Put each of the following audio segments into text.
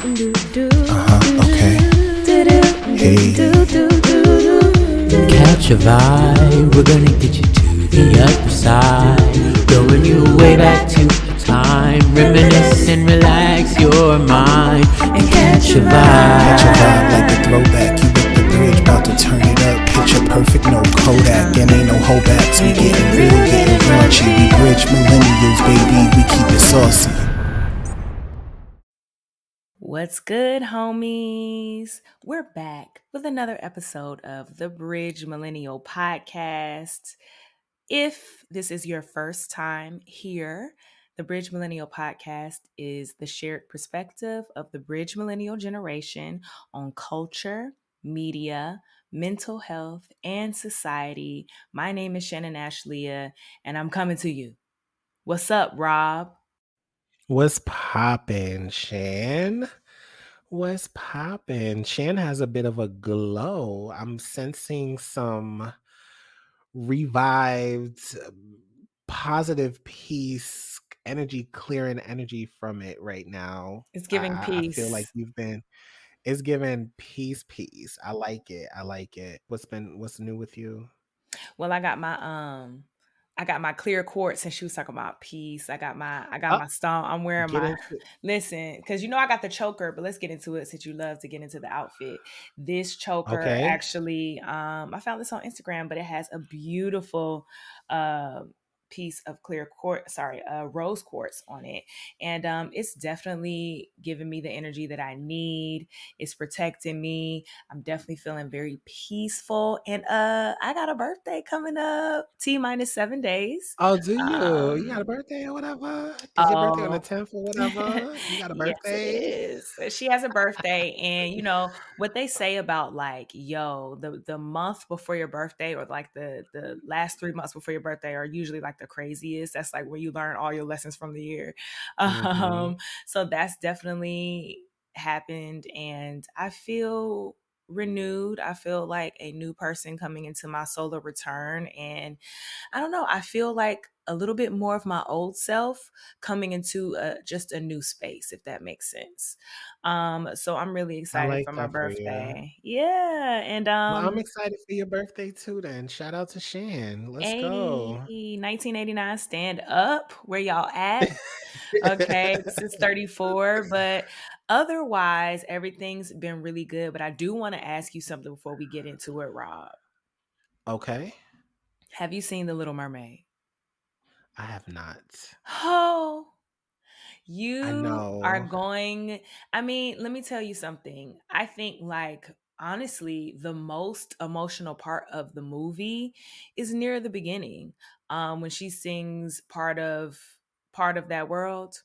Okay. Hey. Catch a vibe, we're gonna get you to the other side. Throwing you way back to the time. Reminisce and relax your mind. And catch a vibe. Catch a vibe like a throwback. You with the bridge, about to turn it up. Picture perfect, no Kodak, and ain't no holdbacks. We getting real, getting raunchy. We bridge millennials, baby. We keep it saucy. What's good, homies? We're back with another episode of the Bridge Millennial Podcast. If this is your first time here, the Bridge Millennial Podcast is the shared perspective of the Bridge Millennial generation on culture, media, mental health, and society. My name is Shannon Ashleah, and I'm coming to you. What's up, Rob? What's poppin', Shan? What's poppin'? Shan has a bit of a glow. I'm sensing some revived, positive peace, energy, clearing energy from it right now. It's giving peace. I feel like it's giving peace. I like it. What's new with you? Well, I got my clear quartz, and she was talking about peace. I got my stone. I'm wearing listen, because I got the choker, but let's get into it since you love to get into the outfit. This choker actually, I found this on Instagram, but it has a beautiful piece of rose quartz on it, and it's definitely giving me the energy that I need. It's protecting me. I'm definitely feeling very peaceful, and I got a birthday coming up, T-7 days. Oh, do you? You got a birthday or whatever? Is your birthday on the 10th or whatever? You got a birthday? Yes, it is. She has a birthday, and what they say about the month before your birthday, or like the last 3 months before your birthday, are usually like the craziest. That's like where you learn all your lessons from the year. So that's definitely happened, and I feel renewed. I feel like a new person coming into my solar return, and I don't know, I feel like a little bit more of my old self coming into just a new space, if that makes sense. So I'm really excited for my birthday. Yeah, and well, I'm excited for your birthday too. Then shout out to Shan. Let's go. 1989, stand up. Where y'all at? Okay, this is 34, but otherwise everything's been really good. But I do want to ask you something before we get into it, Rob. Okay. Have you seen The Little Mermaid? I have not. Oh, I know. are going. I mean, let me tell you something. I think, honestly, the most emotional part of the movie is near the beginning, when she sings part of that world.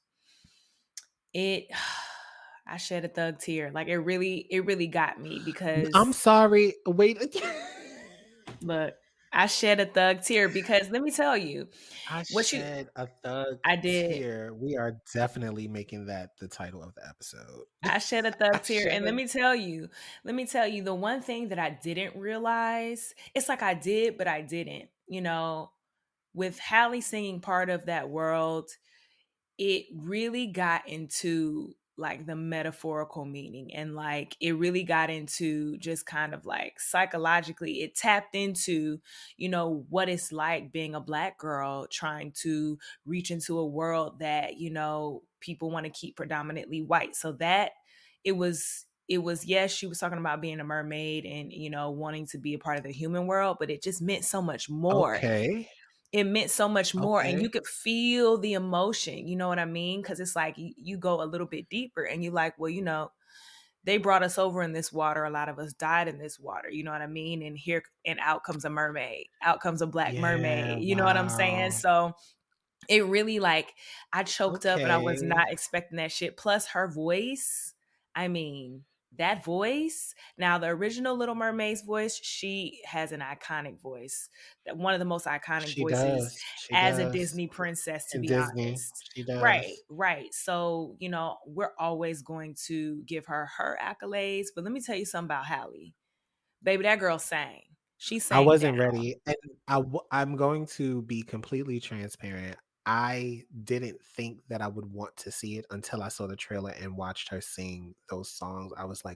I shed a thug tear. Like it really got me, because I'm sorry. Wait. look, I shed a thug tear because let me tell you, I shed a thug tear. We are definitely making that the title of the episode. I shed a thug tear, and let me tell you, the one thing that I didn't realize, it's like I did, but I didn't. With Halle singing part of that world, it really got into like the metaphorical meaning, and like it really got into just kind of like psychologically, it tapped into what it's like being a Black girl trying to reach into a world that people want to keep predominantly white. So that it was yes, she was talking about being a mermaid and wanting to be a part of the human world, but it just meant so much more. It meant so much more, and you could feel the emotion, you know what I mean? Because it's like you go a little bit deeper, and you're like, well, they brought us over in this water. A lot of us died in this water, you know what I mean? And out comes a mermaid, out comes a Black mermaid, you know what I'm saying? So it really, I choked up, and I was not expecting that shit. Plus her voice, I mean, that voice. Now, the original Little Mermaid's voice, she has an iconic voice. One of the most iconic voices as a Disney princess, to be honest. She does. Right. So, we're always going to give her accolades. But let me tell you something about Halle. Baby, that girl sang. She sang. I wasn't ready. And I'm going to be completely transparent. I didn't think that I would want to see it until I saw the trailer and watched her sing those songs. I was like,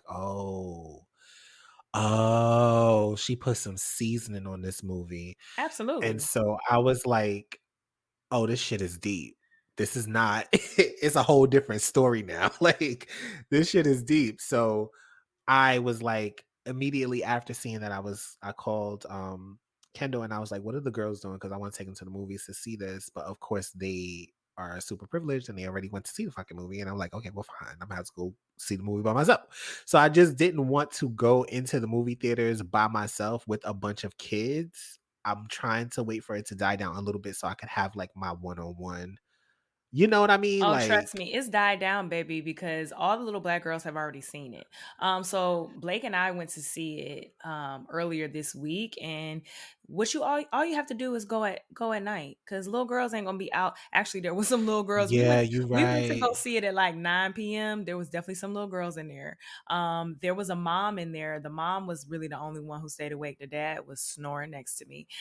oh, she put some seasoning on this movie. And Absolutely. so I was like, oh, this shit is deep. This is not, it's a whole different story now. Like, this shit is deep. So I was like, immediately after seeing that, I called Kendall and I was like, what are the girls doing? Because I want to take them to the movies to see this. But of course, they are super privileged and they already went to see the fucking movie. And I'm like, okay, well, fine. I'm gonna have to go see the movie by myself. So I just didn't want to go into the movie theaters by myself with a bunch of kids. I'm trying to wait for it to die down a little bit so I could have like my one-on-one. You know what I mean? Oh, trust Like, me, it's died down, baby, because all the little black girls have already seen it. So Blake and I went to see it earlier this week, and what you all you have to do is go at night, because little girls ain't gonna be out. Actually, there was some little girls. yeah, you We went to right. go see it at like 9 p.m. There was definitely some little girls in there. There was a mom in there. The mom was really the only one who stayed awake. The dad was snoring next to me.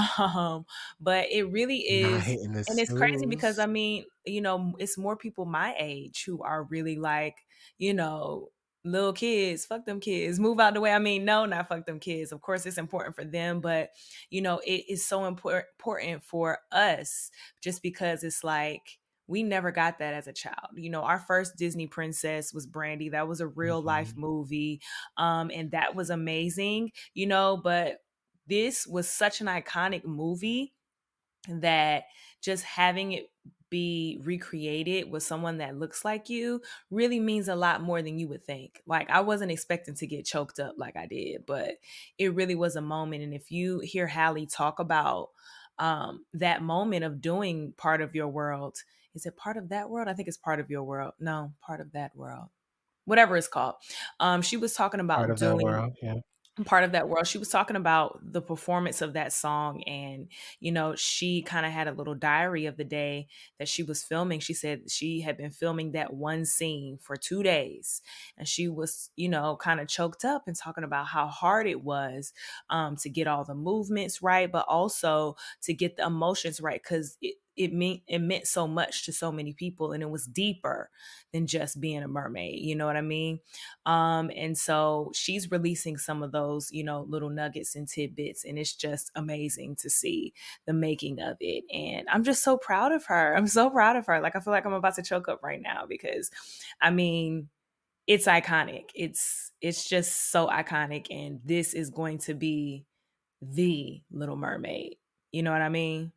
But it really Not is. hitting the And it's crazy because snooze. I mean, it's more people my age who are really like, little kids, fuck them kids, move out the way. I mean, no, not fuck them kids. Of course, it's important for them, but it is so important for us just because it's like we never got that as a child. Our first Disney princess was Brandy. That was a real life Mhm. movie. And that was amazing, but this was such an iconic movie that just having it be recreated with someone that looks like you really means a lot more than you would think. Like, I wasn't expecting to get choked up like I did, but it really was a moment. And if you hear Halle talk about that moment of doing Part of Your World, is it Part of That World? I think it's Part of Your World. No, Part of That World, whatever it's called. She was talking Part about of that doing world, yeah. Part of That World. She was talking about the performance of that song, and she kind of had a little diary of the day that she was filming. She said she had been filming that one scene for 2 days, and she was kind of choked up and talking about how hard it was to get all the movements right, but also to get the emotions right, because it meant so much to so many people, and it was deeper than just being a mermaid. You know what I mean? And so she's releasing some of those, little nuggets and tidbits, and it's just amazing to see the making of it. And I'm just so proud of her. I'm so proud of her. Like, I feel like I'm about to choke up right now because, I mean, it's iconic. It's just so iconic, and this is going to be the Little Mermaid. You know what I mean?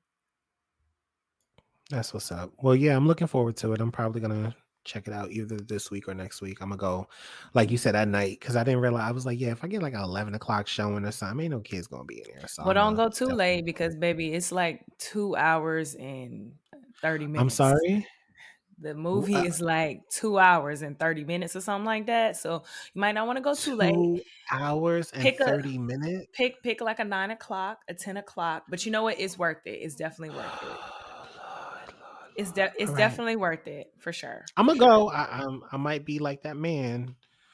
That's what's up. Well, yeah, I'm looking forward to it. I'm probably gonna check it out either this week or next week. I'm gonna go, like you said, at night because I didn't realize. I was like, yeah, if I get like an 11 o'clock showing or something, ain't no kids gonna be in there. So Well, I'm don't gonna go too definitely. late because, baby, it's like 2 hours and 30 I'm minutes. sorry. The Wh- movie Uh, is like 2 hours and 30 minutes or something like that. So you might not want to go too late. 2 hours and Pick a 30 minutes. pick like a 9 o'clock, a 10 o'clock. But you know what? It's worth it. It's definitely worth it. Lord. It's All right, definitely worth it for sure. I'm For gonna sure. go. I might be like that man.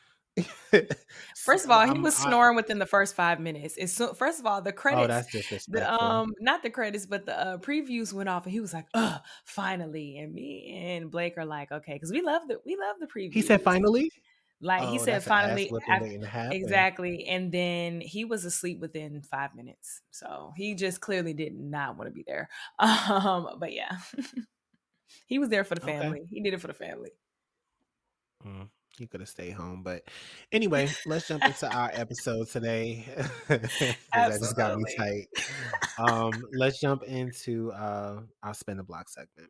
First of all, he I'm. was snoring within the first 5 minutes. First of all, the Oh, credits, that's the disrespectful. not the credits, but the previews went off, and he was like, "Ugh, finally!" And me and Blake are like, "Okay," because we love the He said, previews. finally. Like, he Oh, said, that's an ass finally, whipping waiting to happen. exactly, and then he was asleep within 5 minutes. So he just clearly did not want to be there. But yeah, he was there for the Okay. family. He did it for the family. You could have stayed home. But anyway, let's jump into our episode today because that just got me Absolutely. tight. Let's jump into our spin the block segment.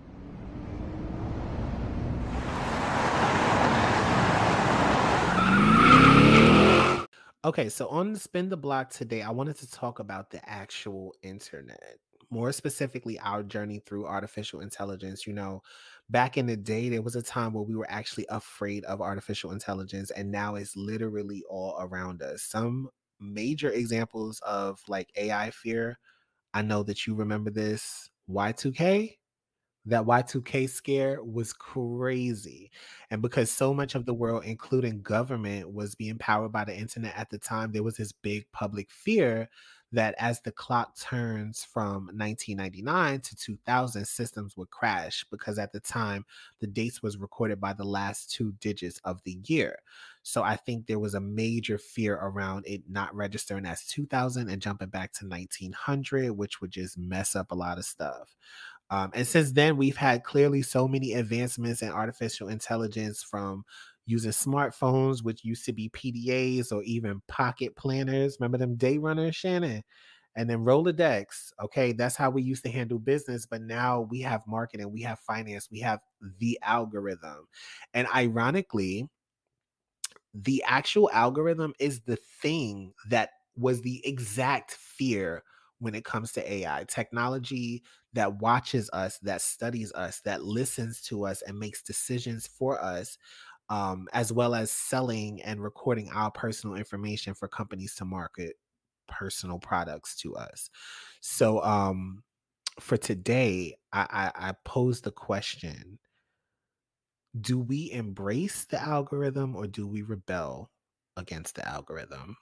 Okay, so on the spin the block today, I wanted to talk about the actual internet. More specifically, our journey through artificial intelligence. Back in the day, there was a time where we were actually afraid of artificial intelligence, and now it's literally all around us. Some major examples of like AI fear. I know that you remember this Y2K. That Y2K scare was crazy. And because so much of the world, including government, was being powered by the internet at the time, there was this big public fear that as the clock turns from 1999 to 2000, systems would crash because at the time the dates was recorded by the last two digits of the year. So I think there was a major fear around it not registering as 2000 and jumping back to 1900, which would just mess up a lot of stuff. And since then, we've had clearly so many advancements in artificial intelligence, from using smartphones, which used to be PDAs or even pocket planners. Remember them day runners, Shannon? And then Rolodex. Okay, that's how we used to handle business. But now we have marketing, we have finance, we have the algorithm. And ironically, the actual algorithm is the thing that was the exact fear when it comes to AI technology that watches us, that studies us, that listens to us and makes decisions for us, as well as selling and recording our personal information for companies to market personal products to us. So for today, I posed the question: do we embrace the algorithm or do we rebel against the algorithm?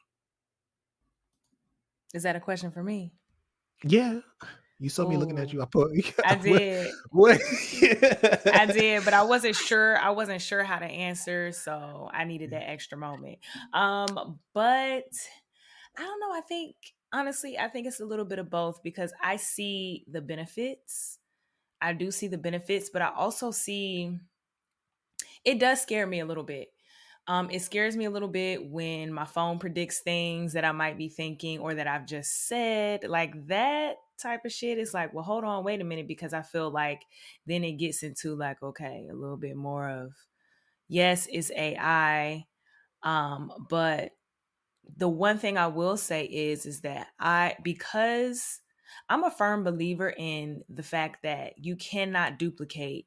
Is that a question for me? Yeah. You saw me looking at you. I put I did. What? I did, but I wasn't sure. I wasn't sure how to answer, so I needed that extra moment. But I don't know. I think honestly, I think it's a little bit of both because I see the benefits. I do see the benefits, but I also see it does scare me a little bit. It scares me a little bit when my phone predicts things that I might be thinking or that I've just said. Like that type of shit is like, well, hold on, wait a minute, because I feel like then it gets into like, okay, a little bit more of, yes, it's AI. But the one thing I will say is that because I'm a firm believer in the fact that you cannot duplicate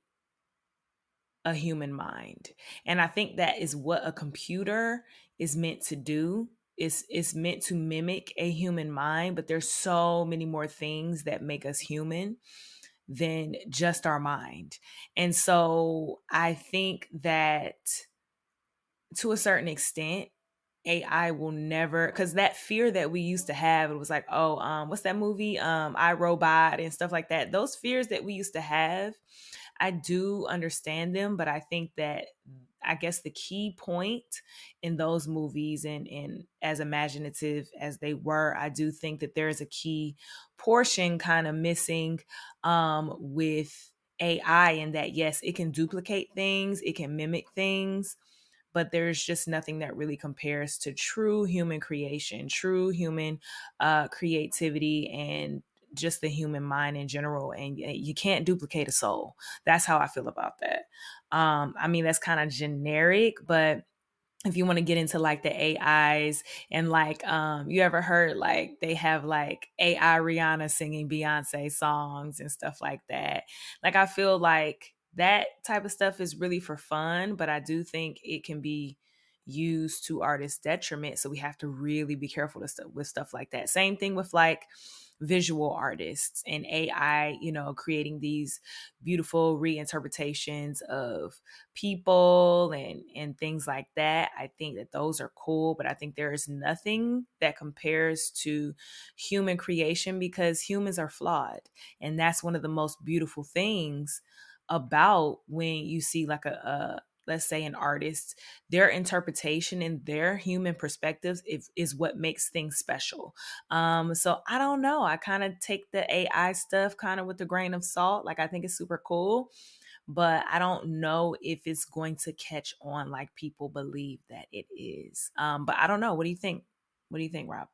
a human mind. And I think that is what a computer is meant to do. It's meant to mimic a human mind, but there's so many more things that make us human than just our mind. And so I think that to a certain extent, AI will never, because that fear that we used to have, it was like, oh, what's that movie? I, Robot and stuff like that. Those fears that we used to have, I do understand them, but I think that I guess the key point in those movies and as imaginative as they were, I do think that there is a key portion kind of missing with AI, in that yes, it can duplicate things, it can mimic things, but there's just nothing that really compares to true human creation, true human creativity, and just the human mind in general. And you can't duplicate a soul. That's how I feel about that. I mean, that's kind of generic, but if you want to get into like the AIs and like you ever heard like they have like AI Rihanna singing Beyonce songs and stuff like that. Like I feel like that type of stuff is really for fun, but I do think it can be used to artists' detriment. So we have to really be careful with stuff like that. Same thing with like visual artists and AI, creating these beautiful reinterpretations of people and things like that. I think that those are cool, but I think there is nothing that compares to human creation, because humans are flawed. And that's one of the most beautiful things about when you see like a let's say an artist, their interpretation and their human perspectives is what makes things special. So I don't know. I kind of take the AI stuff kind of with a grain of salt. Like I think it's super cool, but I don't know if it's going to catch on like people believe that it is. But I don't know. What do you think? What do you think, Rob?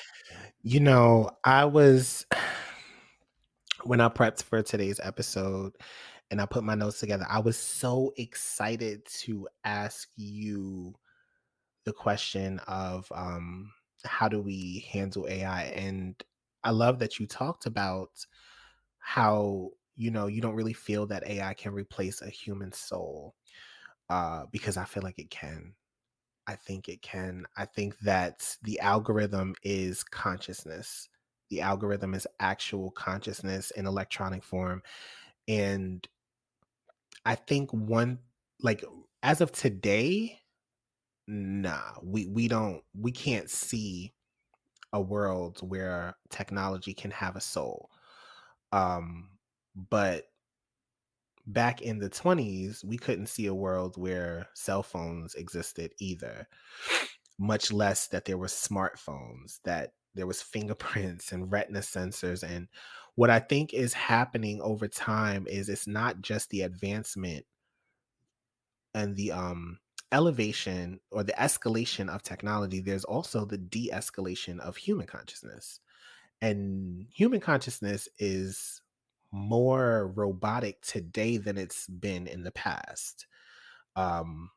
I was, when I prepped for today's episode and I put my notes together, I was so excited to ask you the question of how do we handle AI? And I love that you talked about how, you don't really feel that AI can replace a human soul, because I feel like it can. I think it can. I think that the algorithm is consciousness. The algorithm is actual consciousness in electronic form. And I think like as of today, nah, we can't see a world where technology can have a soul. Um, but back in the 20s, we couldn't see a world where cell phones existed either, much less that there were smartphones, that there was fingerprints and retina sensors. And what I think is happening over time is it's not just the advancement and the elevation or the escalation of technology, there's also the de-escalation of human consciousness. And human consciousness is more robotic today than it's been in the past. Um,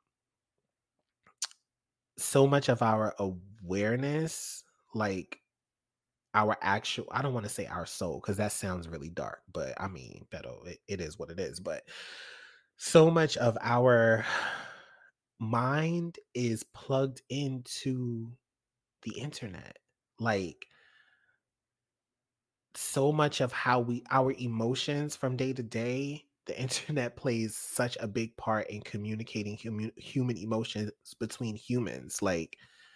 so much of our awareness, like our actual, I don't want to say our soul because that sounds really dark, but I mean, Beto, it is what it is. But so much of our mind is plugged into the internet. Like, so much of how our emotions from day to day, the internet plays such a big part in communicating human emotions between humans. Like,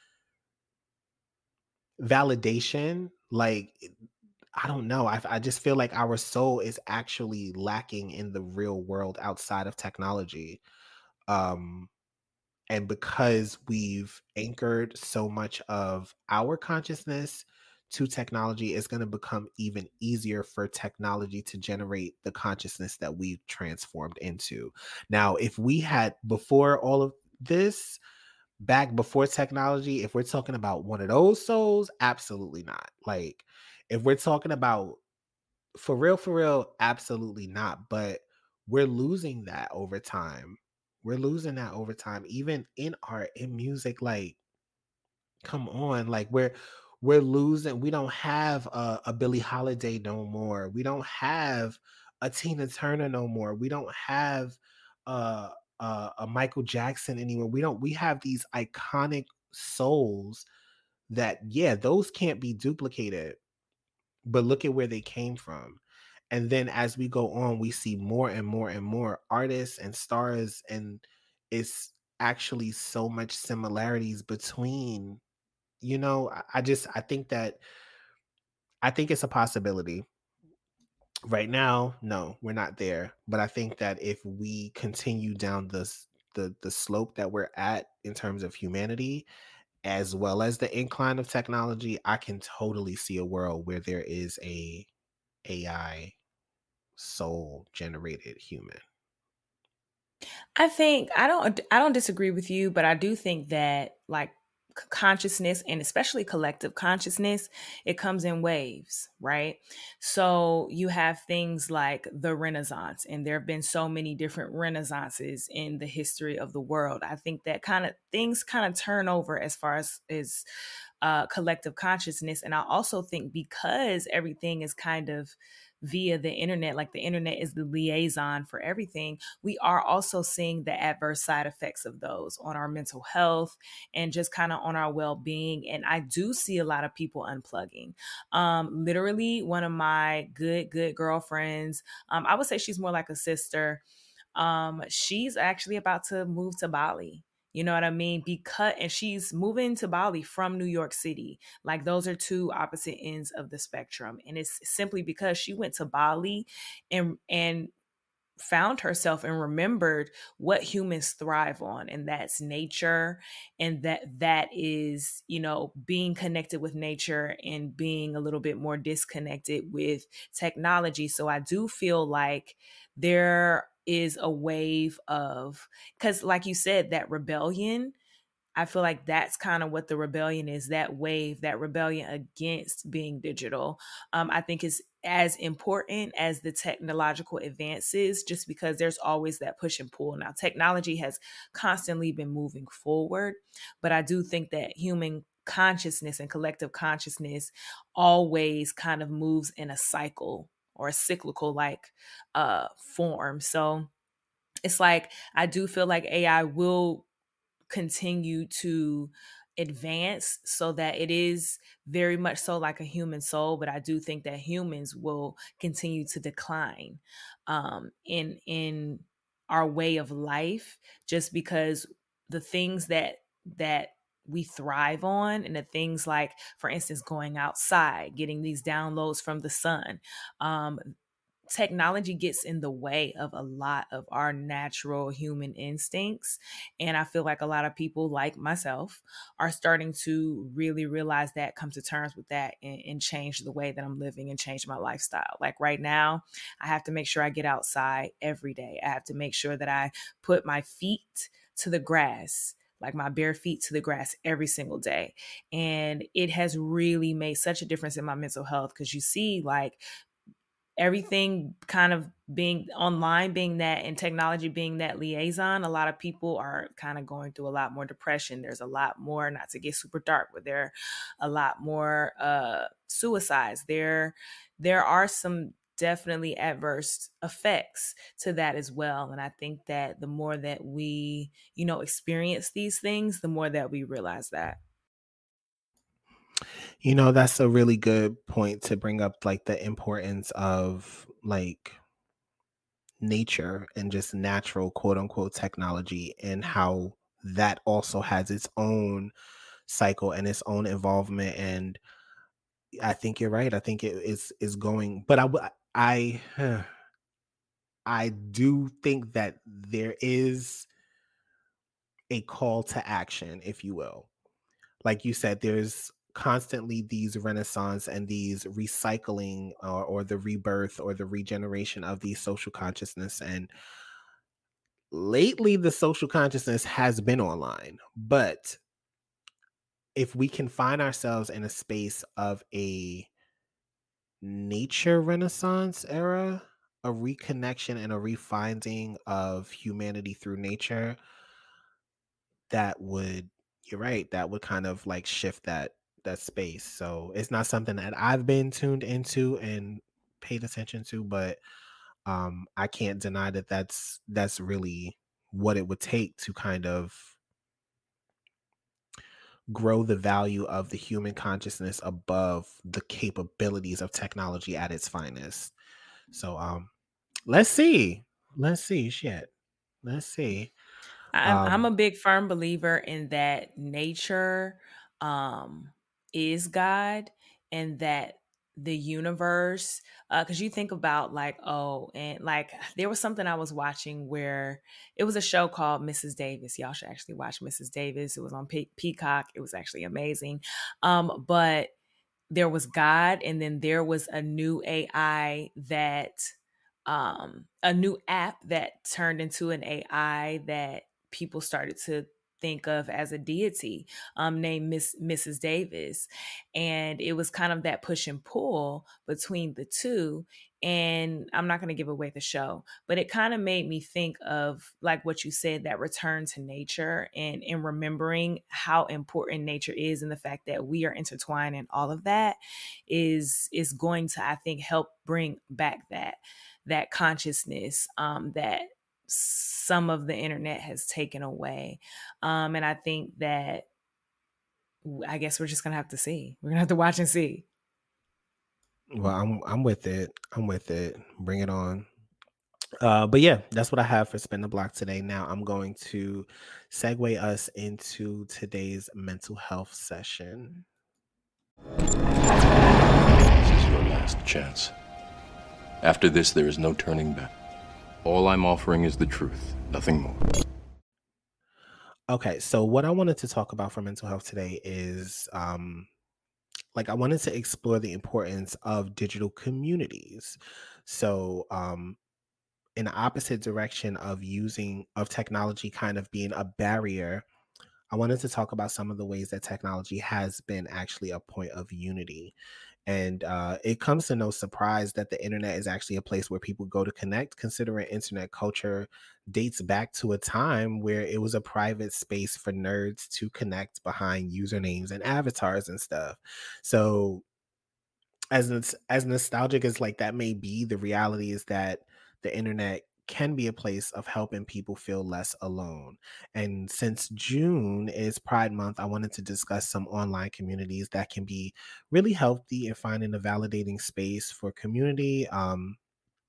validation, like, I don't know, I just feel like our soul is actually lacking in the real world outside of technology. um And because we've anchored so much of our consciousness to technology, it's going to become even easier for technology to generate the consciousness that we've transformed into. Now, if we had, before all of this, back before technology, if we're talking about one of those souls, absolutely not. Like, if we're talking about for real, absolutely not. But we're losing that over time. We're losing that over time, even in art, in music. Like, come on, like we're losing. We don't have a Billie Holiday no more. We don't have a Tina Turner no more. We don't have uh, a Michael Jackson anymore. We don't. We have these iconic souls that, yeah, those can't be duplicated, but look at where they came from. And then as we go on, we see more and more and more artists and stars, and it's actually so much similarities between, I think that, I think it's a possibility. Right now, no, we're not there. But I think that if we continue down the slope that we're at in terms of humanity, as well as the incline of technology, I can totally see a world where there is a AI soul generated human. I don't disagree with you, but I do think that like consciousness and especially collective consciousness, it comes in waves, right? So you have things like the Renaissance, and there have been so many different renaissances in the history of the world. I think that kind of things kind of turn over as far as collective consciousness. And I also think because everything is kind of via the internet, like the internet is the liaison for everything, we are also seeing the adverse side effects of those on our mental health and just kind of on our well-being. And I do see a lot of people unplugging. Literally, one of my good girlfriends, I would say she's more like a sister. She's actually about to move to Bali. You know what I mean? And she's moving to Bali from New York City. Like, those are two opposite ends of the spectrum. And it's simply because she went to Bali and found herself and remembered what humans thrive on, and that's nature, and that is, being connected with nature and being a little bit more disconnected with technology. So I do feel like there is a wave of, because like you said, that rebellion, I feel like that's kind of what the rebellion is, that wave, that rebellion against being digital. I think is as important as the technological advances, just because there's always that push and pull. Now, technology has constantly been moving forward, but I do think that human consciousness and collective consciousness always kind of moves in a cycle or a cyclical like form. So it's like, I do feel like AI will continue to advance so that it is very much so like a human soul, but I do think that humans will continue to decline in our way of life, just because the things that we thrive on, and the things like, for instance, going outside, getting these downloads from the sun. Technology gets in the way of a lot of our natural human instincts. And I feel like a lot of people, like myself, are starting to really realize that, come to terms with that, and change the way that I'm living and change my lifestyle. Like right now, I have to make sure I get outside every day. I have to make sure that I put my feet to the grass, like my bare feet to the grass every single day. And it has really made such a difference in my mental health, because you see, like, everything kind of being online, being that, and technology being that liaison, a lot of people are kind of going through a lot more depression. There's a lot more, not to get super dark, but there are a lot more suicides. There are some definitely adverse effects to that as well. And I think that the more that we, experience these things, the more that we realize that. That's a really good point to bring up, like the importance of like nature and just natural quote unquote technology, and how that also has its own cycle and its own involvement. And I think you're right. I think it is going, but I do think that there is a call to action, if you will. Like you said, there's constantly these renaissance and these recycling, or the rebirth or the regeneration of these social consciousness. And lately the social consciousness has been online, but if we can find ourselves in a space of a nature renaissance era, a reconnection and a refinding of humanity through nature, that would, you're right, that would kind of like shift that space. So it's not something that I've been tuned into and paid attention to, but I can't deny that that's really what it would take to kind of grow the value of the human consciousness above the capabilities of technology at its finest. So let's see. Shit. Let's see. I'm a big firm believer in that nature is God, and that the universe, because you think about like, and like there was something I was watching where it was a show called Mrs. Davis. Y'all should actually watch Mrs. Davis. It was on Peacock. It was actually amazing. But there was God, and then there was a new AI that a new app that turned into an AI that people started to think of as a deity, named Mrs. Davis. And it was kind of that push and pull between the two. And I'm not going to give away the show, but it kind of made me think of like what you said, that return to nature, and in remembering how important nature is, and the fact that we are intertwined, and all of that is going to, I think, help bring back that consciousness that some of the internet has taken away. And I think that, I guess we're just gonna have to see. We're gonna have to watch and see. Well, I'm with it. Bring it on. But yeah, that's what I have for Spin the Block today. Now I'm going to segue us into today's mental health session. This is your last chance. After this, there is no turning back. All I'm offering is the truth, nothing more. Okay, so what I wanted to talk about for mental health today is I wanted to explore the importance of digital communities. So in the opposite direction of technology kind of being a barrier, I wanted to talk about some of the ways that technology has been actually a point of unity. And it comes to no surprise that the internet is actually a place where people go to connect, considering internet culture dates back to a time where it was a private space for nerds to connect behind usernames and avatars and stuff. So as nostalgic as like that may be, the reality is that the internet can be a place of helping people feel less alone. And since June is Pride Month, I wanted to discuss some online communities that can be really healthy in finding a validating space for community,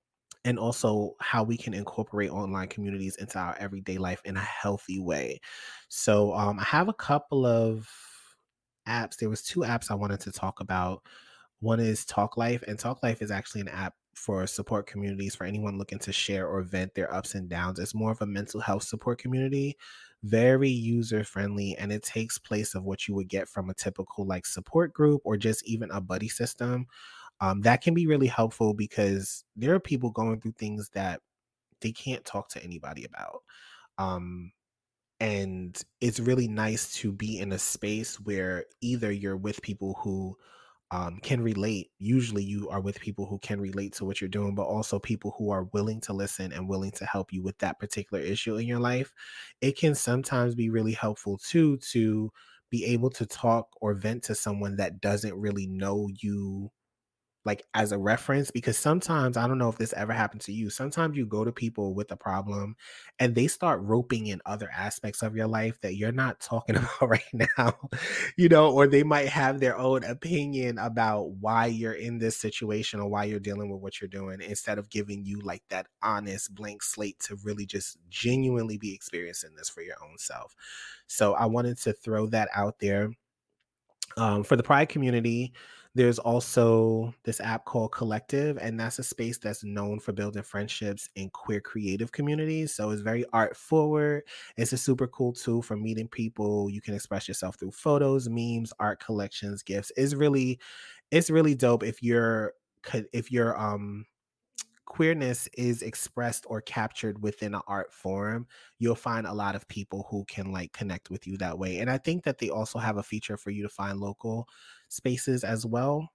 and also how we can incorporate online communities into our everyday life in a healthy way. So I have a couple of apps. There was 2 apps I wanted to talk about. One is Talk Life, and Talk Life is actually an app for support communities for anyone looking to share or vent their ups and downs. It's more of a mental health support community, very user friendly, and it takes place of what you would get from a typical like support group or just even a buddy system. That can be really helpful because there are people going through things that they can't talk to anybody about. Um, and it's really nice to be in a space where either you're with people who can relate. Usually you are with people who can relate to what you're doing, but also people who are willing to listen and willing to help you with that particular issue in your life. It can sometimes be really helpful too to be able to talk or vent to someone that doesn't really know you like as a reference, because sometimes I don't know if this ever happened to you. Sometimes you go to people with a problem and they start roping in other aspects of your life that you're not talking about right now, or they might have their own opinion about why you're in this situation or why you're dealing with what you're doing, instead of giving you like that honest blank slate to really just genuinely be experiencing this for your own self. So I wanted to throw that out there. For the Pride community, there's also this app called Collective, and that's a space that's known for building friendships in queer creative communities. So it's very art forward. It's a super cool tool for meeting people. You can express yourself through photos, memes, art collections, gifts. It's really dope if you're queerness is expressed or captured within an art form. You'll find a lot of people who can like connect with you that way. And I think that they also have a feature for you to find local spaces as well.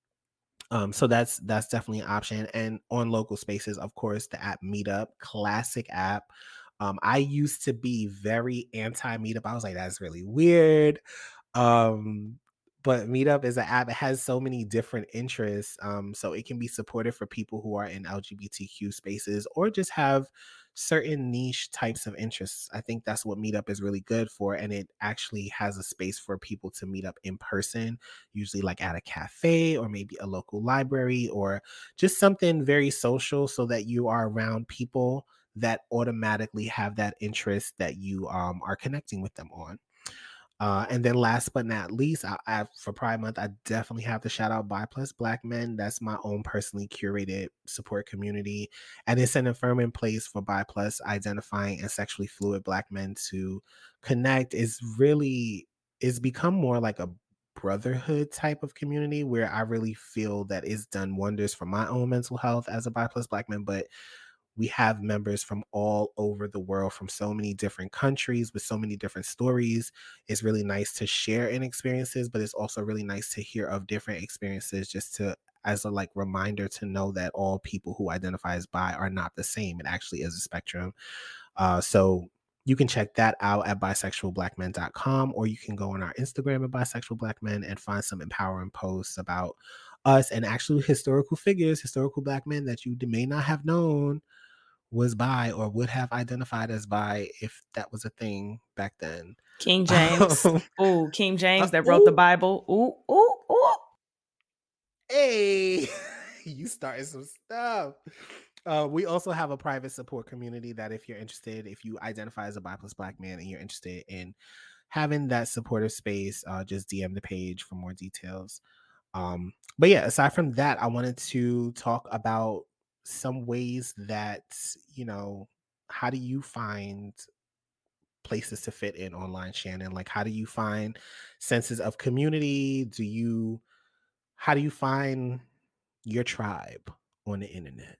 So that's definitely an option. And on local spaces, of course, the app Meetup, classic app. I used to be very anti Meetup. I was like, that's really weird. Um, but Meetup is an app. It has so many different interests. So it can be supportive for people who are in LGBTQ spaces or just have certain niche types of interests. I think that's what Meetup is really good for. And it actually has a space for people to meet up in person, usually like at a cafe or maybe a local library or just something very social, so that you are around people that automatically have that interest that you are connecting with them on. And then last but not least, for Pride Month, I definitely have to shout out Bi Plus Black Men. That's my own personally curated support community. And it's an affirming place for Bi Plus identifying and sexually fluid Black men to connect. It's become more like a brotherhood type of community where I really feel that it's done wonders for my own mental health as a Bi Plus Black man, but we have members from all over the world, from so many different countries with so many different stories. It's really nice to share in experiences, but it's also really nice to hear of different experiences, just to as a like reminder to know that all people who identify as bi are not the same. It actually is a spectrum. So you can check that out at bisexualblackmen.com, or you can go on our Instagram at bisexualblackmen and find some empowering posts about us and actually historical figures, historical Black men that you may not have known was bi or would have identified as bi if that was a thing back then. King James. Ooh, King James that wrote the Bible. Ooh, ooh, ooh. Hey, you started some stuff. We also have a private support community that if you're interested, if you identify as a Bi Plus Black man and you're interested in having that supportive space, just DM the page for more details. But yeah, aside from that, I wanted to talk about some ways that, how do you find places to fit in online, Shannon? Like, how do you find senses of community? How do you find your tribe on the internet?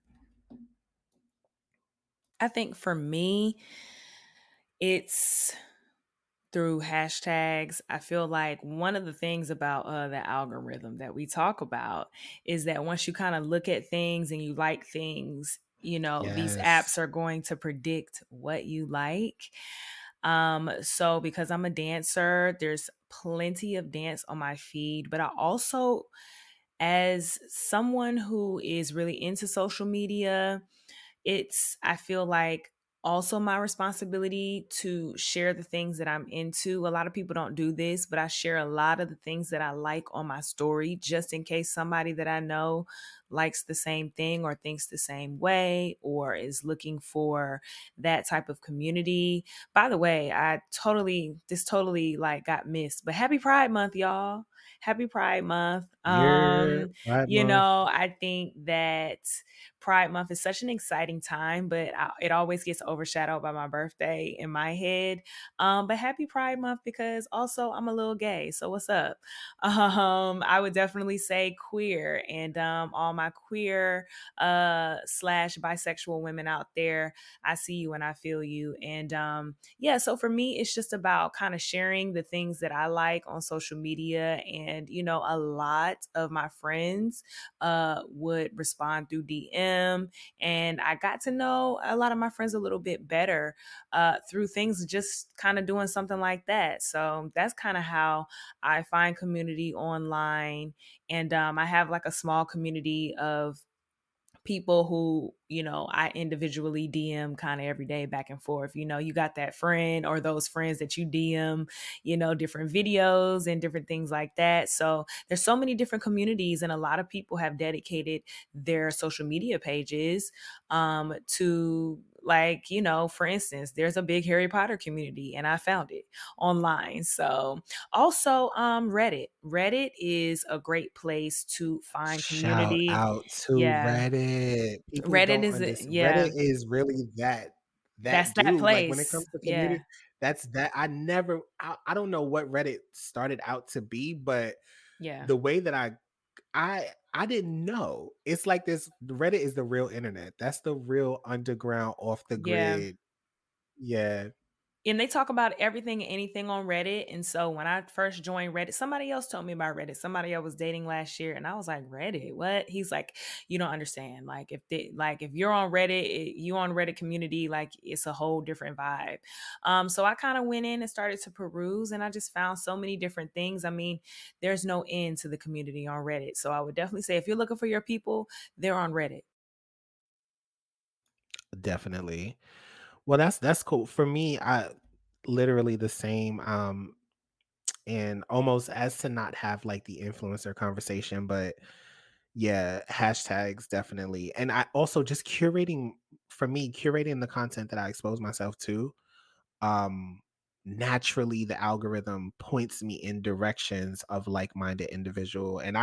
I think for me, it's through hashtags. I feel like one of the things about the algorithm that we talk about is that once you kind of look at things and you like things, these apps are going to predict what you like. So because I'm a dancer, there's plenty of dance on my feed, but I also, as someone who is really into social media, I feel like also my responsibility to share the things that I'm into. A lot of people don't do this, but I share a lot of the things that I like on my story, just in case somebody that I know likes the same thing or thinks the same way or is looking for that type of community. By the way, this totally like got missed, but happy Pride Month, y'all. Happy Pride Month. Your Pride Month. I think that Pride Month is such an exciting time, but it always gets overshadowed by my birthday in my head. But happy Pride Month, because also I'm a little gay. So what's up? I would definitely say queer, and all my queer slash bisexual women out there, I see you and I feel you. And yeah, so for me, it's just about kind of sharing the things that I like on social media. And, you know, a lot of my friends would respond through DM. And I got to know a lot of my friends a little bit better through things, just kind of doing something like that. So that's kind of how I find community online. And I have like a small community of people who, you know, I individually DM kind of every day back and forth. You know, you got that friend or those friends that you DM, you know, different videos and different things like that. So there's so many different communities, and a lot of people have dedicated their social media pages to, like, you know, for instance, there's a big Harry Potter community and I found it online. So also Reddit. Reddit is a great place to find Shout community. out to Yeah. Reddit. People Reddit don't is understand. yeah, Reddit is really that that's that dude. Like when it place. comes to Yeah. community, that's that. I don't know what Reddit started out to be, but Yeah. the way that I didn't know. It's like this. Reddit is the real internet. That's the real underground, off the Yeah. grid. Yeah. And they talk about everything and anything on Reddit. And so when I first joined Reddit, somebody else told me about Reddit. Somebody I was dating last year, and I was like, Reddit, what? He's like, you don't understand. Like if you're on Reddit, you on Reddit community, like it's a whole different vibe. So I kind of went in and started to peruse, and I just found so many different things. I mean, there's no end to the community on Reddit. So I would definitely say if you're looking for your people, they're on Reddit. Definitely. Well, that's cool. For me, I literally the same. And almost as to not have like the influencer conversation, but yeah, hashtags definitely. And I also just curating the content that I expose myself to. Um, naturally the algorithm points me in directions of like-minded individual, and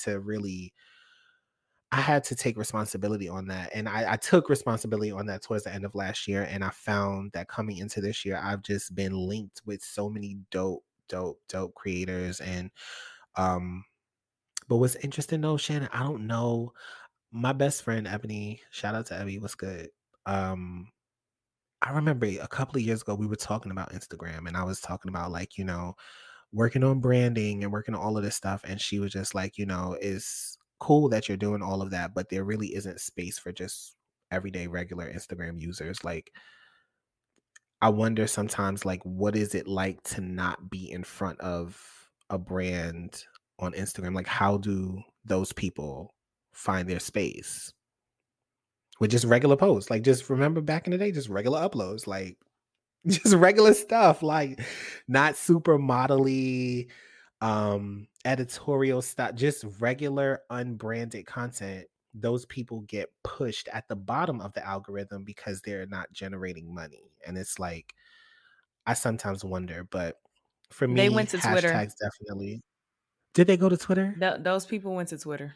I had to take responsibility on that. And I took responsibility on that towards the end of last year. And I found that coming into this year, I've just been linked with so many dope creators. And um, but what's interesting though, Shannon, I don't know. My best friend Ebony, shout out to Ebony, what's good? Um, I remember a couple of years ago we were talking about Instagram, and I was talking about, like, you know, working on branding and working on all of this stuff. And she was just like, you know, it's cool that you're doing all of that, but there really isn't space for just everyday regular Instagram users. Like, I wonder sometimes, like, what is it like to not be in front of a brand on Instagram? Like, how do those people find their space with just regular posts? Like, just remember back in the day, just regular uploads, like just regular stuff, like not super modelly, editorial stuff, just regular unbranded content. Those people get pushed at the bottom of the algorithm because they're not generating money. And it's like, I sometimes wonder, but for They me, went to Twitter. hashtags definitely. Did they go to Twitter? Those people went to Twitter.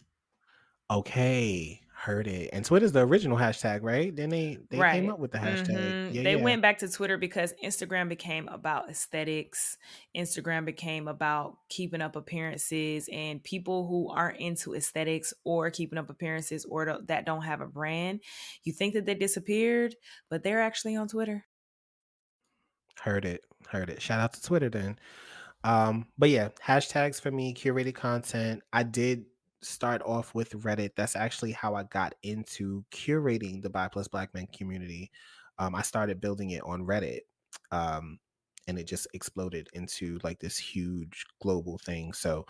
Okay, heard it. And Twitter's the original hashtag, right? Then they came Right. up with the hashtag. Yeah, They yeah. went back to Twitter because Instagram became about aesthetics. Instagram became about keeping up appearances, and people who aren't into aesthetics or keeping up appearances or that don't have a brand, you think that they disappeared, but they're actually on Twitter. Heard it. Heard it. Shout out to Twitter then. But yeah, hashtags for me, curated content. I did start off with Reddit. That's actually how I got into curating the Bi Plus Black Men community. I started building it on Reddit. And it just exploded into like this huge global thing. So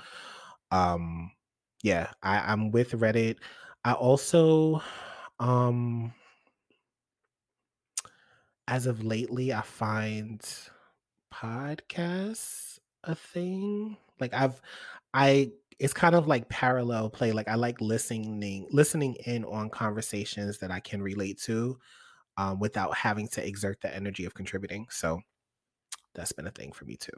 yeah, I'm with Reddit. I also as of lately, I find podcasts a thing. Like I it's kind of like parallel play. Like I like listening in on conversations that I can relate to, without having to exert the energy of contributing. So that's been a thing for me too.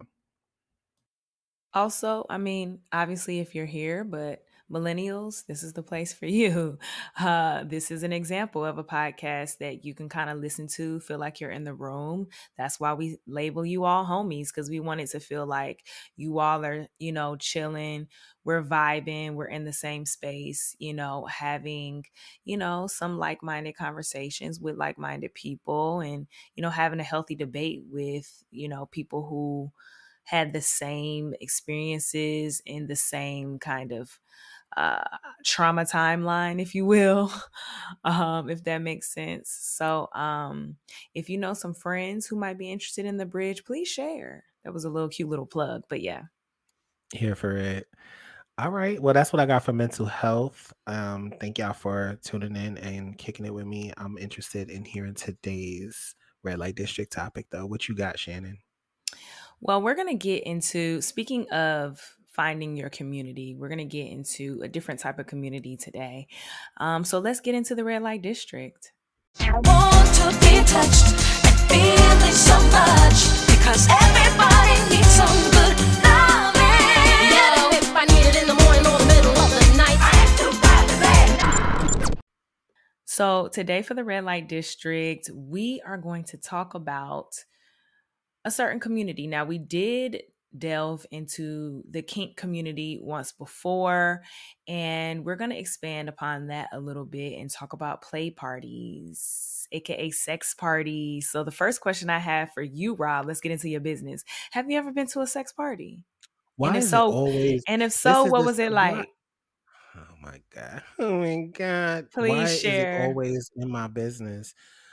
Also, I mean, obviously, if you're here, but millennials, this is the place for you. This is an example of a podcast that you can kind of listen to, feel like you're in the room. That's why we label you all homies, because we want it to feel like you all are, chilling. We're vibing. We're in the same space, having, some like minded conversations with like minded people and, having a healthy debate with, people who had the same experiences in the same kind of trauma timeline, if you will, if that makes sense. So if you know some friends who might be interested in the bridge, please share. That was a little cute little plug, but yeah. Here for it. All right. Well, that's what I got for mental health. Thank y'all for tuning in and kicking it with me. I'm interested in hearing today's red light district topic, though. What you got, Shannon? Well, we're going to get into, speaking of finding your community, we're going to get into a different type of community today. So let's get into the red light district. I want to be touched and feel it so much because everybody needs some good loving. Yeah, if I need it in the morning or the middle of the night, I have to buy the bed. So today for the red light district, we are going to talk about a certain community. Now, we did delve into the kink community once before, and we're going to expand upon that a little bit and talk about play parties, aka sex parties. So the first question I have for you, Rob, let's get into your business. Have you ever been to a sex party? Why and is it always? And if so, what was it like? Oh my God. Oh my God. Please Why share. is it always in my business?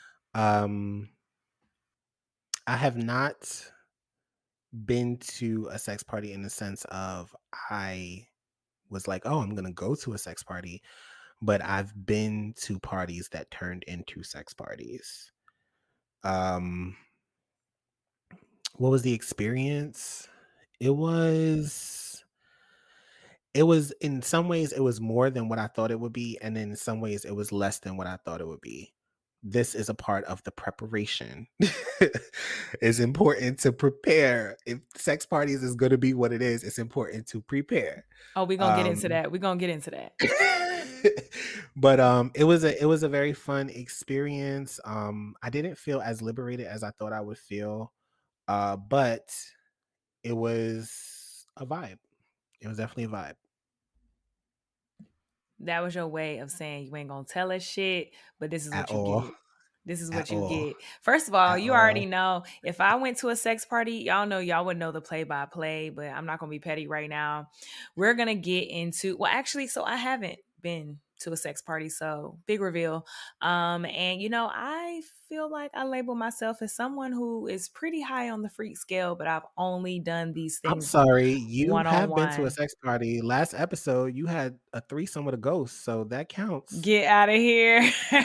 I have not been to a sex party in the sense of I was like, oh, I'm going to go to a sex party, but I've been to parties that turned into sex parties. What was the experience? It was in some ways it was more than what I thought it would be, and in some ways it was less than what I thought it would be. This is a part of the preparation. It's important to prepare. If sex parties is going to be what it is, it's important to prepare. Oh, we're going to get into that. We're going to get into that. But it was a very fun experience. I didn't feel as liberated as I thought I would feel. But it was a vibe. It was definitely a vibe. That was your way of saying you ain't gonna tell us shit, but this is what you get. This is what you get. First of all, you already know if I went to a sex party, y'all know y'all would know the play-by-play, but I'm not gonna be petty right now. We're gonna get into, well, actually, so I haven't been to a sex party, so big reveal. And I feel like I label myself as someone who is pretty high on the freak scale, but I've only done these things. I'm sorry, you have been to a one-on-one. sex party. Last episode, you had a threesome with a ghost, so that counts. Get out of here.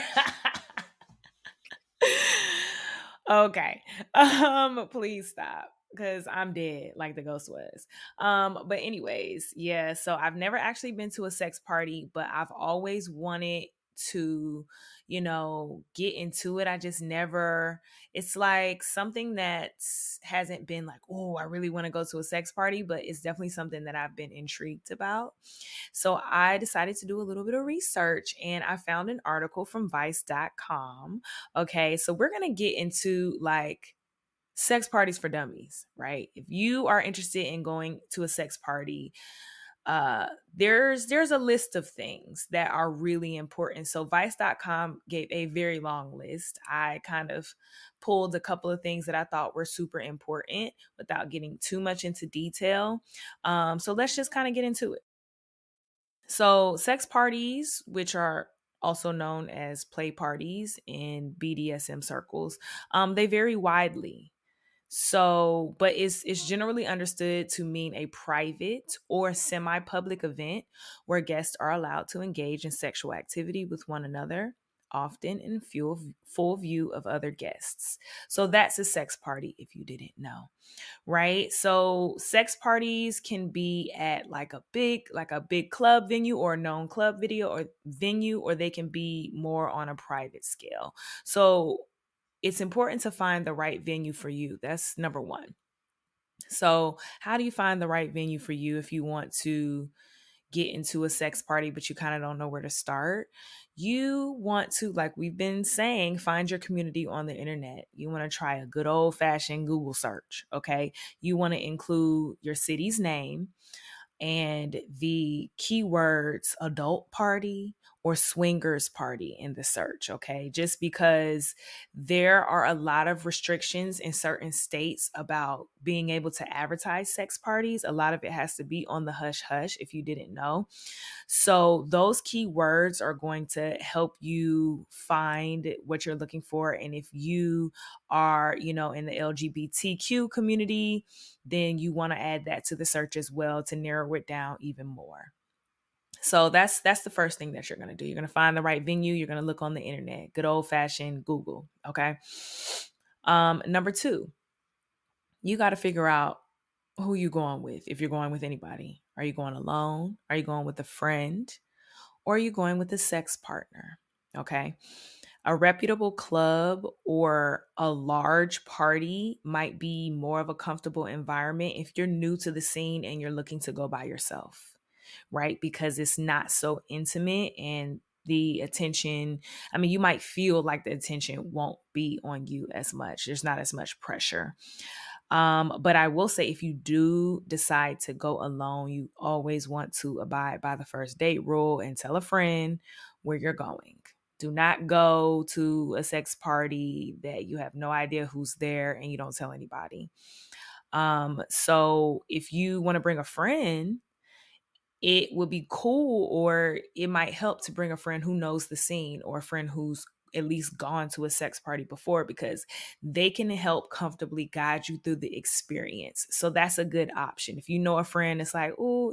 Okay. Please stop, because I'm dead like the ghost was. But anyways, yeah, so I've never actually been to a sex party, but I've always wanted to, get into it. I just never, it's like something that hasn't been like, oh, I really want to go to a sex party, but it's definitely something that I've been intrigued about. So I decided to do a little bit of research, and I found an article from vice.com. Okay, so we're going to get into like sex parties for dummies, right? If you are interested in going to a sex party, there's a list of things that are really important. So vice.com gave a very long list. I kind of pulled a couple of things that I thought were super important without getting too much into detail. So let's just kind of get into it. So sex parties, which are also known as play parties in BDSM circles, they vary widely. So, but it's generally understood to mean a private or semi-public event where guests are allowed to engage in sexual activity with one another, often in full view of other guests. So that's a sex party if you didn't know. Right? So sex parties can be at like a big club venue or a known club video or venue, or they can be more on a private scale. So it's important to find the right venue for you. That's number one. So how do you find the right venue for you if you want to get into a sex party, but you kind of don't know where to start? You want to, like we've been saying, find your community on the internet. You want to try a good old fashioned Google search. Okay. You want to include your city's name and the keywords adult party or swingers party in the search, okay? Just because there are a lot of restrictions in certain states about being able to advertise sex parties. A lot of it has to be on the hush hush if you didn't know. So those keywords are going to help you find what you're looking for. And if you are, in the LGBTQ community, then you want to add that to the search as well to narrow it down even more. So that's the first thing that you're going to do. You're going to find the right venue. You're going to look on the internet, good old fashioned Google. Okay. Number 2, you got to figure out who you going with. If you're going with anybody, are you going alone? Are you going with a friend? Or are you going with a sex partner? Okay. A reputable club or a large party might be more of a comfortable environment if you're new to the scene and you're looking to go by yourself, right? Because it's not so intimate and the attention, you might feel like the attention won't be on you as much. There's not as much pressure. But I will say, if you do decide to go alone, you always want to abide by the first date rule and tell a friend where you're going. Do not go to a sex party that you have no idea who's there and you don't tell anybody. So if you want to bring a friend, it would be cool, or it might help to bring a friend who knows the scene or a friend who's at least gone to a sex party before, because they can help comfortably guide you through the experience. So that's a good option. If you know a friend, it's like, oh,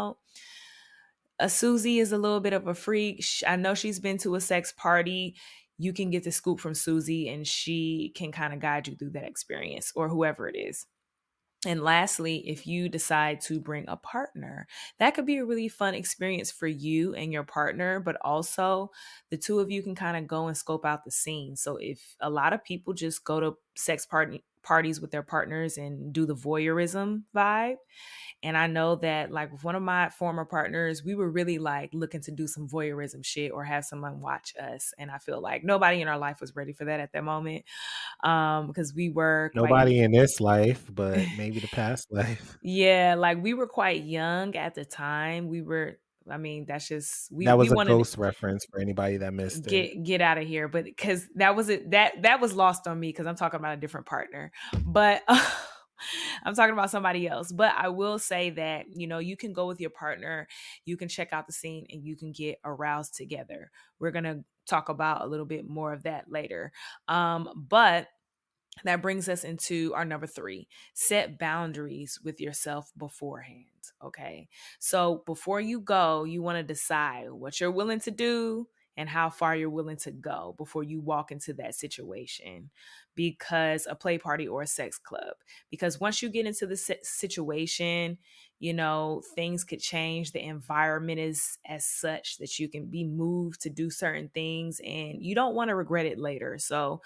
a Susie is a little bit of a freak. I know she's been to a sex party. You can get the scoop from Susie and she can kind of guide you through that experience, or whoever it is. And lastly, if you decide to bring a partner, that could be a really fun experience for you and your partner, but also the two of you can kind of go and scope out the scene. So if a lot of people just go to sex parties with their partners and do the voyeurism vibe, and I know that, like, with one of my former partners, we were really like looking to do some voyeurism shit or have someone watch us. And I feel like nobody in our life was ready for that at that moment. Because we were nobody in this life, but maybe the past life. Yeah, like we were quite young at the time. That's just that was a Ghost reference for anybody that missed it. Get out of here, but because that was lost on me because I'm talking about a different partner, but I'm talking about somebody else. But I will say that you can go with your partner, you can check out the scene, and you can get aroused together. We're gonna talk about a little bit more of that later, but that brings us into our number 3, set boundaries with yourself beforehand. Okay. So before you go, you want to decide what you're willing to do and how far you're willing to go before you walk into that situation, because a play party or a sex club, because once you get into the situation, things could change. The environment is as such that you can be moved to do certain things and you don't want to regret it later. So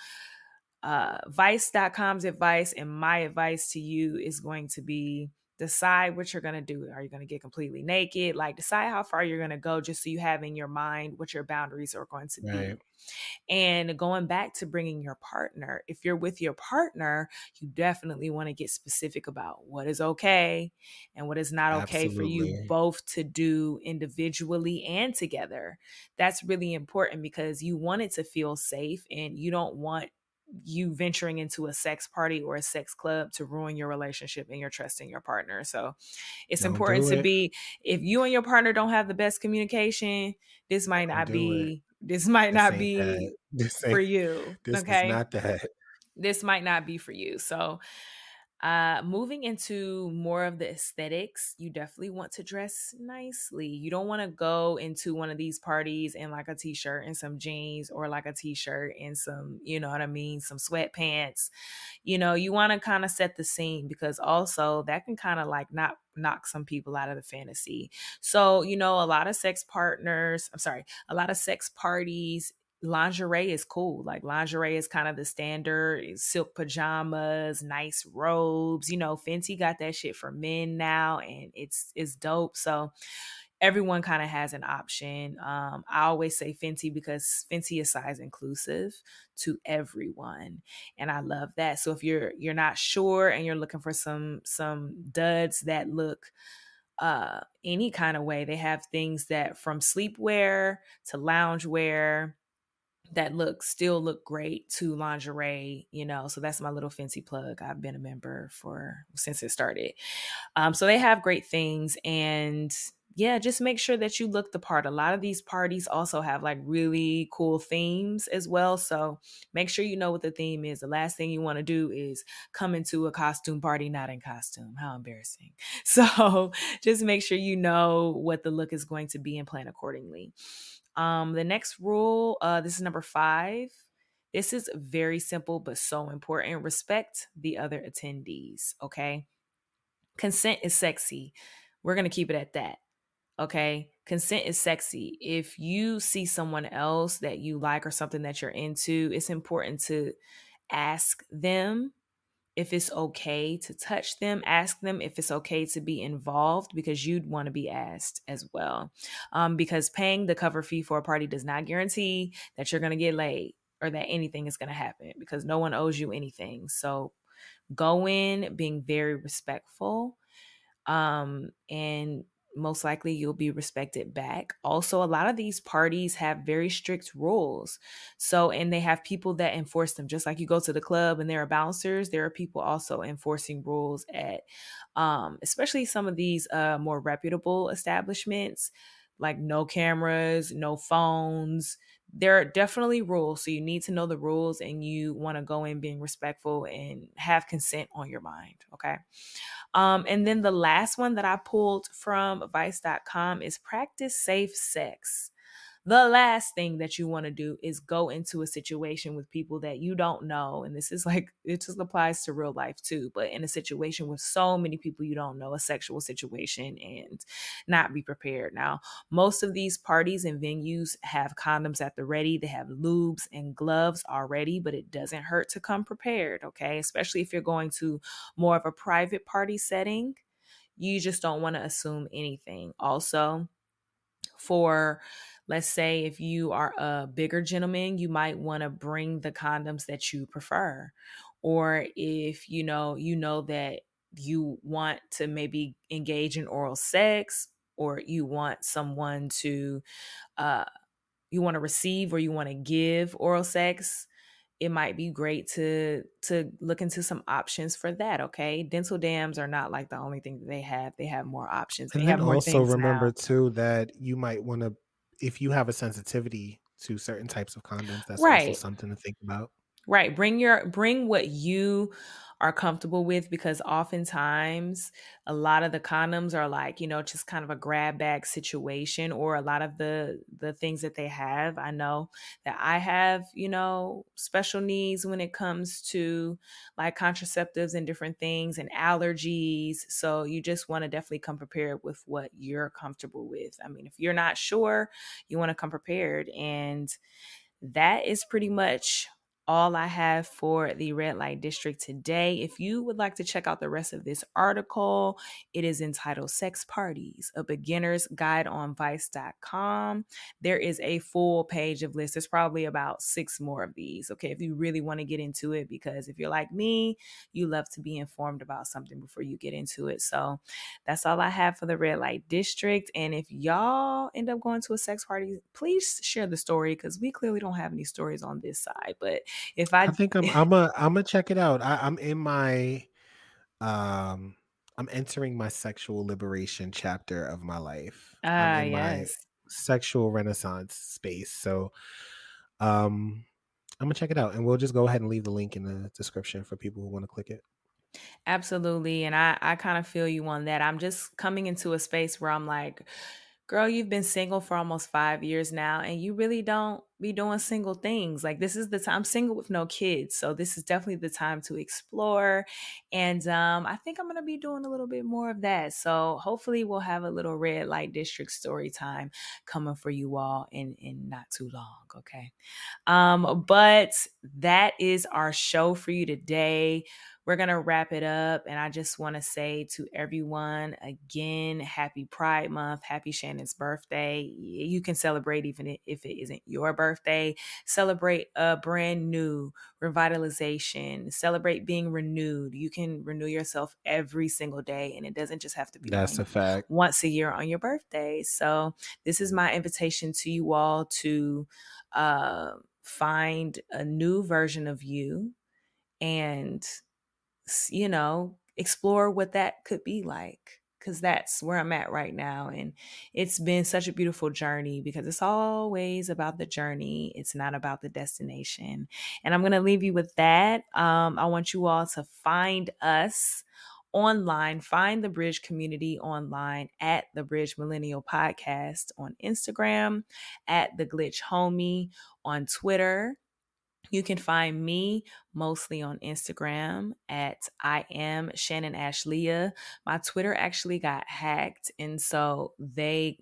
Vice.com's advice and my advice to you is going to be, decide what you're going to do. Are you going to get completely naked? Like, decide how far you're going to go, just so you have in your mind what your boundaries are going to be. And going back to bringing your partner, if you're with your partner, you definitely want to get specific about what is okay and what is not okay for you both to do individually and together. That's really important because you want it to feel safe, and you don't want you venturing into a sex party or a sex club to ruin your relationship and your trust in your partner. So it's important to be, if you and your partner don't have the best communication, this might not be for you. This is not that. This might not be for you. So Moving into more of the aesthetics, you definitely want to dress nicely. You don't want to go into one of these parties in like a t-shirt and some jeans, or like a t-shirt and some, you know what I mean, some sweatpants. You know, you want to kind of set the scene, because also that can kind of like not knock some people out of the fantasy. So, you know, a lot of sex parties, lingerie is cool. Like lingerie is kind of the standard. Silk pajamas, nice robes. You know, Fenty got that shit for men now, and it's dope. So everyone kind of has an option. I always say Fenty because Fenty is size inclusive to everyone, and I love that. So if you're not sure and you're looking for some duds that look any kind of way, they have things that from sleepwear to loungewear that still look great to lingerie, you know. So that's my little Fenty plug. I've been a member since it started. So they have great things, and yeah, just make sure that you look the part. A lot of these parties also have like really cool themes as well. So make sure you know what the theme is. The last thing you want to do is come into a costume party not in costume. How embarrassing. So just make sure you know what the look is going to be and plan accordingly. The next rule, this is number 5. This is very simple but so important. Respect the other attendees, okay? Consent is sexy. We're going to keep it at that. Okay. Consent is sexy. If you see someone else that you like or something that you're into, it's important to ask them if it's okay to touch them. Ask them if it's okay to be involved, because you'd want to be asked as well. Because paying the cover fee for a party does not guarantee that you're going to get laid or that anything is going to happen, because no one owes you anything. So go in being very respectful, and most likely you'll be respected back. Also, a lot of these parties have very strict rules. So, and they have people that enforce them. Just like you go to the club and there are bouncers, there are people also enforcing rules at, especially some of these more reputable establishments, like no cameras, no phones. There are definitely rules. So you need to know the rules, and you want to go in being respectful and have consent on your mind. Okay. And then the last one that I pulled from vice.com is practice safe sex. The last thing that you want to do is go into a situation with people that you don't know. And this is like, it just applies to real life too, but in a situation with so many people you don't know, a sexual situation, and not be prepared. Now, most of these parties and venues have condoms at the ready. They have lubes and gloves already, but it doesn't hurt to come prepared, okay? Especially if you're going to more of a private party setting. You just don't want to assume anything. Also, for, let's say, if you are a bigger gentleman, you might want to bring the condoms that you prefer. Or if you know that you want to maybe engage in oral sex, or you want someone to you want to receive or you want to give oral sex, it might be great to look into some options for that. Okay. Dental dams are not like the only thing that they have. They have more options. And they then have more also things remember now. too that you might want to, if you have a sensitivity to certain types of condoms, that's also Right. something to think about. Right. Bring what you are comfortable with, because oftentimes a lot of the condoms are like, just kind of a grab bag situation, or a lot of the things that they have. I know that I have, special needs when it comes to like contraceptives and different things and allergies. So you just want to definitely come prepared with what you're comfortable with. I mean, if you're not sure, you want to come prepared. And that is pretty much all I have for the red light district today. If you would like to check out the rest of this article, it is entitled Sex Parties, a Beginner's Guide on Vice.com. There is a full page of lists. There's probably about 6 more of these, okay, if you really want to get into it, because if you're like me, you love to be informed about something before you get into it. So that's all I have for the red light district. And if y'all end up going to a sex party, please share the story, because we clearly don't have any stories on this side. But if I think I'm gonna check it out. I'm in my I'm entering my sexual liberation chapter of my life. I'm in my yes. sexual renaissance space. So I'm gonna check it out, and we'll just go ahead and leave the link in the description for people who want to click it. Absolutely. And I kind of feel you on that. I'm just coming into a space where I'm like, girl, you've been single for almost 5 years now, and you really don't be doing single things. Like, this is the time. I'm single with no kids. So this is definitely the time to explore. And I think I'm going to be doing a little bit more of that. So hopefully we'll have a little red light district story time coming for you all in not too long. Okay. But that is our show for you today. We're going to wrap it up. And I just want to say to everyone again, happy Pride Month. Happy Shannon's birthday. You can celebrate even if it isn't your birthday. Celebrate a brand new revitalization. Celebrate being renewed. You can renew yourself every single day. And it doesn't just have to be That's a fact. once a year on your birthday. So this is my invitation to you all to find a new version of you and, you know, explore what that could be like, because that's where I'm at right now. And it's been such a beautiful journey, because it's always about the journey. It's not about the destination. And I'm going to leave you with that. I want you all to find us online, find the Bridge community online at the Bridge Millennial Podcast on Instagram, at the Glitch Homie on Twitter. You can find me mostly on Instagram at I am Shannon Ashleah. My Twitter actually got hacked, and so they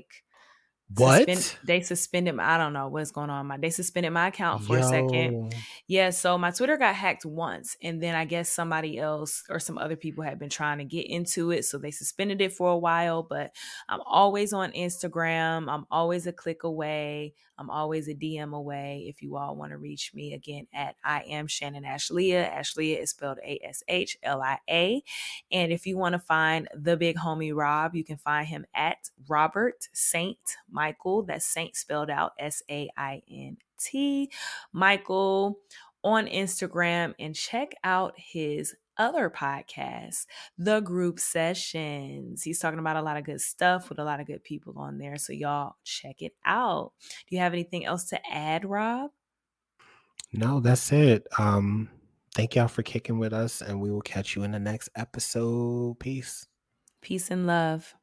they suspended I don't know what's going on. They suspended my account for a second. Yeah, so my Twitter got hacked once, and then I guess somebody else or some other people had been trying to get into it, so they suspended it for a while. But I'm always on Instagram. I'm always a click away. I'm always a DM away if you all want to reach me. Again, at I am Shannon Ashleah. Ashleah is spelled ASHLIA. And if you want to find the big homie Rob, you can find him at Robert Saint Michael. That's Saint spelled out SAINT Michael on Instagram. And check out his other podcast, The Group Sessions. He's talking about a lot of good stuff with a lot of good people on there. So y'all check it out. Do you have anything else to add, Rob? No, that's it. Thank y'all for kicking with us, and we will catch you in the next episode. Peace. Peace and love.